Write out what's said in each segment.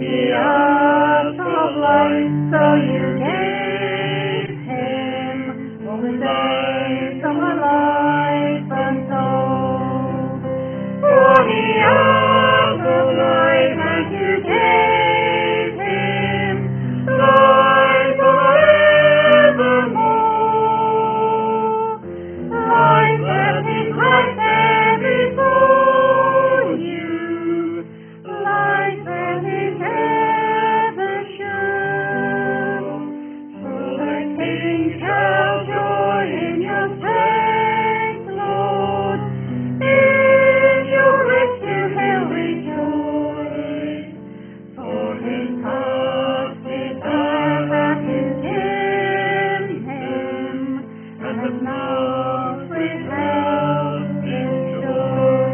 the ark of life, so you gave him all the days of my life untold. For the ark of life, and you gave him life forevermore. Life that is right there before you, life that is ever sure. So the King shall joy in your strength, Lord. In your rescue he'll rejoice. For his heart's desire that is in him, and has not withheld his joy.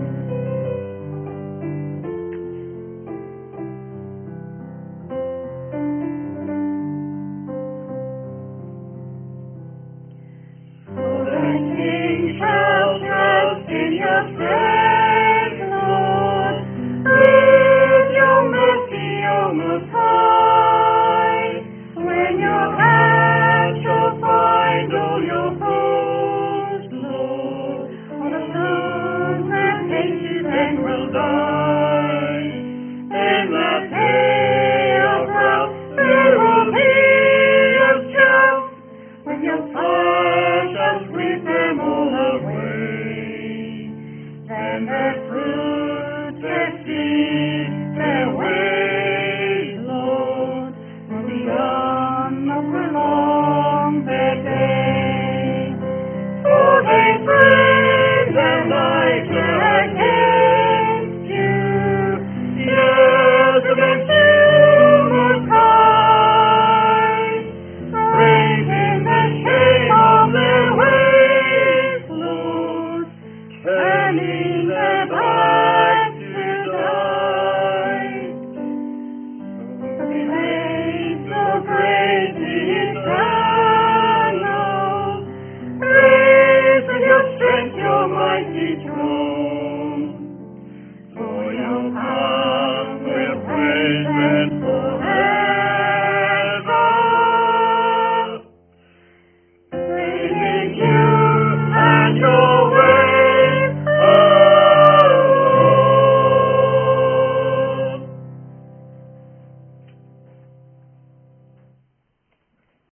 So the King shall trust in your strength, Lord. With your mercy, O Most High, when your hand shall find all your foes, Lord, all the sons that hate you then will die. In that day of wrath there will be a shout, when your fire shall sweep them all away. Then their fruit, their seed, their ways, Lord, will be gone, not prolong their day. For they framed their life against you, yes, against you, Most High, raising the shame of their ways, Lord, turning their backs to die. So the grace so great eternal, raise with your strength your mighty throne.